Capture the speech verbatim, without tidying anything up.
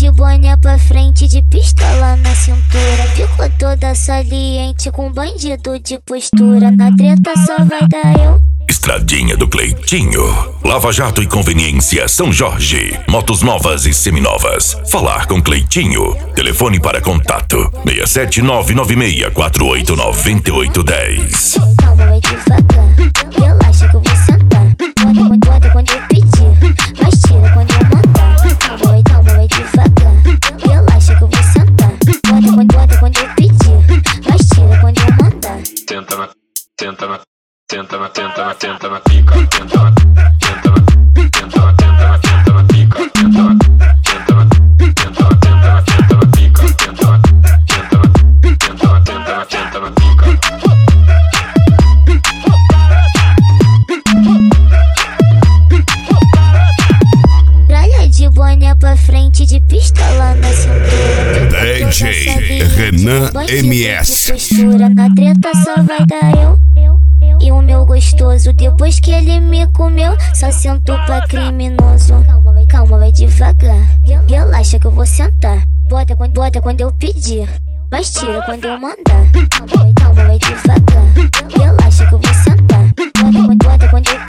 de boné pra frente, de pistola na cintura. Ficou toda saliente com bandido de postura. Na treta só vai dar eu. Estradinha do Cleitinho. Lava Jato e Conveniência São Jorge. Motos novas e seminovas. Falar com Cleitinho. Telefone para contato seis sete nove nove seis quatro oito nove oito um zero. Calma, vai devagar. Relaxa que eu vou sentar. Bota, bota quando eu pedir, mas tira quando eu mandar. Calma, vai, calma, vai devagar. Relaxa que eu vou sentar. Bota, bota quando eu pedir, mas tira quando eu mandar. Tenta na, tenta na, tenta na, tenta na, tenta na pica, tenta na, tenta na, tenta na, tenta na, tenta na pica, tenta na, tenta na, tenta na, tenta na, tenta na pica, tenta na, tenta na, tenta na, tenta na, tenta na pica. Tralha de boné pra frente, de pistola na cintura. D J Renan M S. Na treta só vai dar eu e o meu gostoso. Depois que ele me comeu, só sentou pra criminoso. Calma, vai, calma, vai devagar. Relaxa que eu vou sentar. Bota, bota quando eu pedir, mas tira quando eu mandar. Calma, vai, calma, vai devagar. Relaxa que eu vou sentar. Bota, bota quando eu